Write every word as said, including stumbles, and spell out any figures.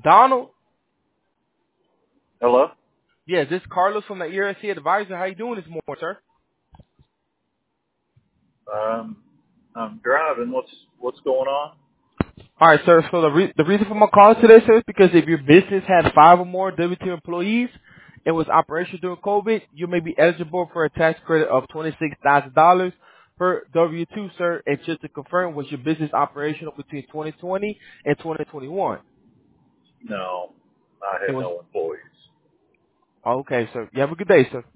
Donald? Hello? Yeah, this is Carlos from the E R S C Advisor. How you doing this morning, sir? Um, I'm driving. What's what's going on? All right, sir. So the re- the reason for my call today, sir, is because if your business had five or more W two employees and was operational during COVID, you may be eligible for a tax credit of twenty-six thousand dollars per W two, sir. And just to confirm, was your business operational between twenty twenty and twenty twenty-one? No, I It have was. no employees. Okay, sir. You have a good day, sir.